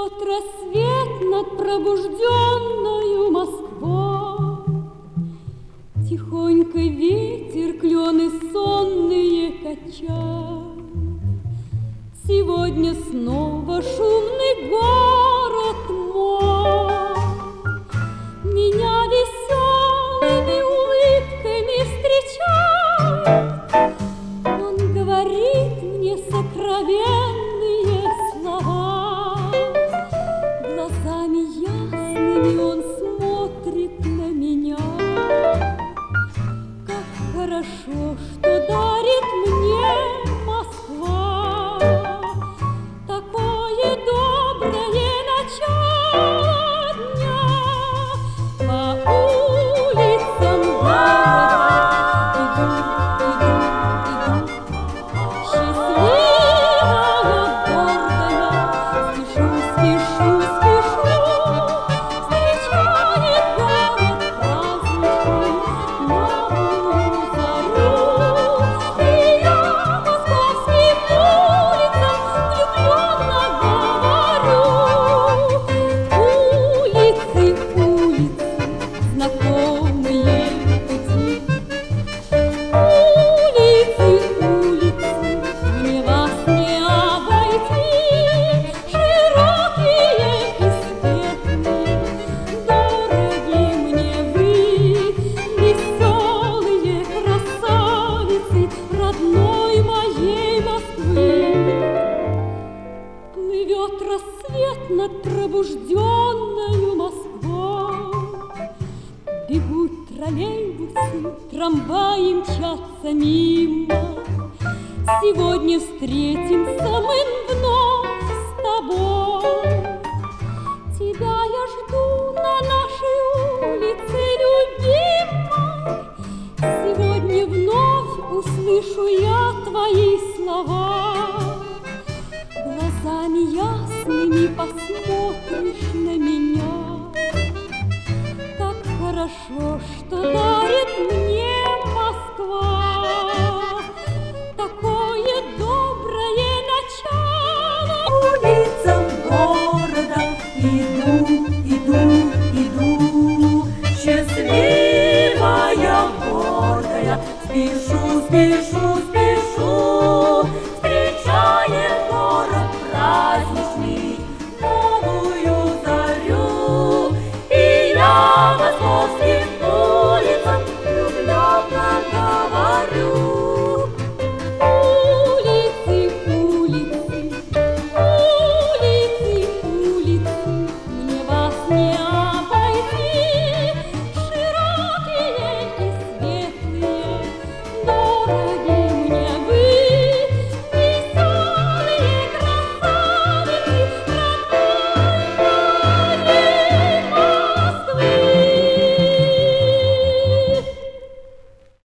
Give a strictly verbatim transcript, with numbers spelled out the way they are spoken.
Плывет рассвет над пробужденною Москвой, тихонько ветер клены сонные качает. Сегодня снова шумный город мой меня веселыми улыбками встречает. Он говорит мне сокровенные слова, глазами ясными он смотрит на меня. Как хорошо, что дарит мне Москва такое доброе начало дня. По улицам города иду, иду, иду, счастливая, гордая, спешу, спешу, спешу, встречает город праздничный новую зарю. И я московским улицам влюбленно говорю: улицы, улицы, знакомые пути, улицы, улицы, мне вас не обойти, широкие и светлые, дороги мне вы, веселые красавицы родной моей Москвы. Плывет рассвет над пробужденною Москвой, бегут троллейбусы, трамваи мчатся мимо. Сегодня встретимся мы вновь с тобой. Тебя я жду на нашей улице любимой. Сегодня вновь услышу я твои слова. Глазами ясными посмотришь на меня. Как хорошо, что дарит мне Москва такое доброе начало. Улицам города иду, иду, иду, счастливая, гордая, спешу, спешу, спешу, встречает город праздничный